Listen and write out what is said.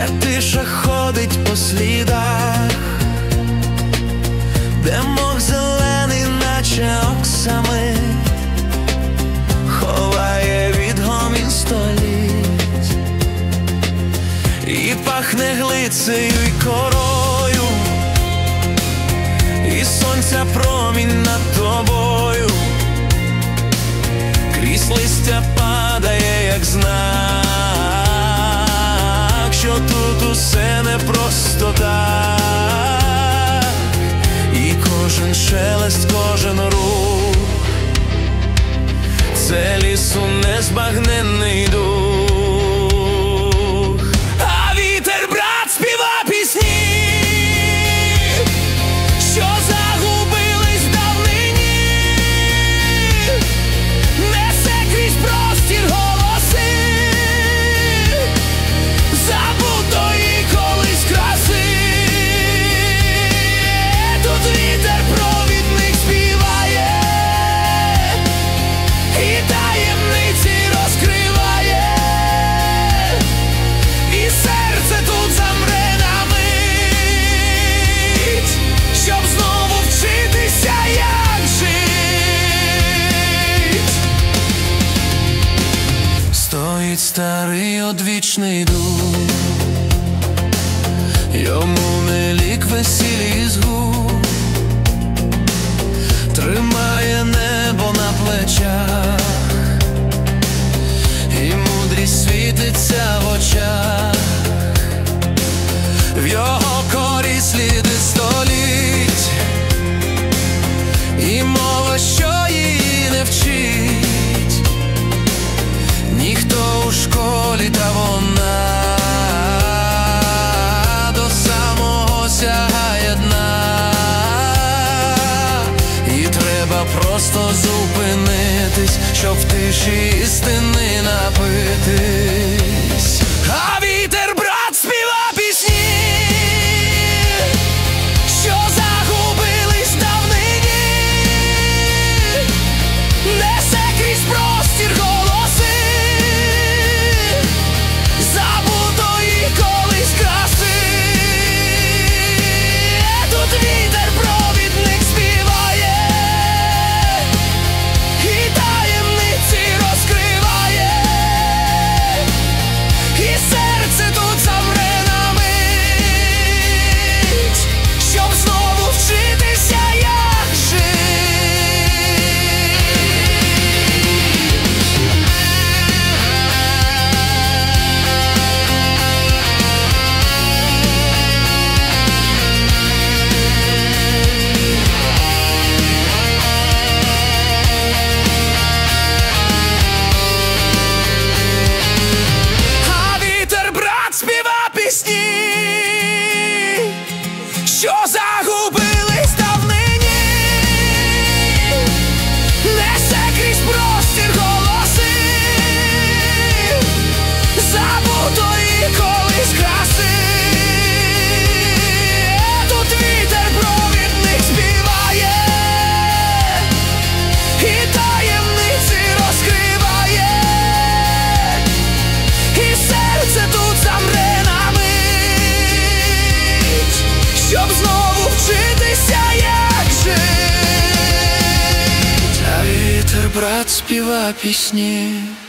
де тиша ходить по слідах, де мох зелений, наче оксами, ховає від гомін століть, і пахне глицею й корою, і сонця промінь над тобою, крізь листя падає, як знак, що тут усе не просто так, і кожен шелест, кожен рух — це лісу незбагненний дух. А вітер, брат, співа пісні, що загубились в давнині, несе крізь простір голоси забутої колись краси. Тут вітер провідник співає і таємниці розкриває, і серце тут замре на мить, щоб знову вчитися, як жить. Стоїть старий одвічний дух, йому не лік весіль із губ, тримає небо на плечах, і мудрість світиться в очах, в його корі сліди століть, і мова, що її не вчить ніхто у школі, та вона до самого сягає дна. І треба просто зупинитись, щоб в тиші істини напитись. А вітер, брат, співа пісні, що загубились в давнині, несе крізь простір голоси забутої колись краси. Тут вітер провідник співає і таємниці розкриває, і серце тут замре на мить, щоб знову вчитися, як жить. А вітер, брат, співа пісні, що загубились в давнині, несе крізь простір голоси забутої колись краси. Тут вітер провідник співає і таємниці розкриває, і серце тут замре на мить, щоб знову вчитися, як жить. А вітер, брат, співа пісні,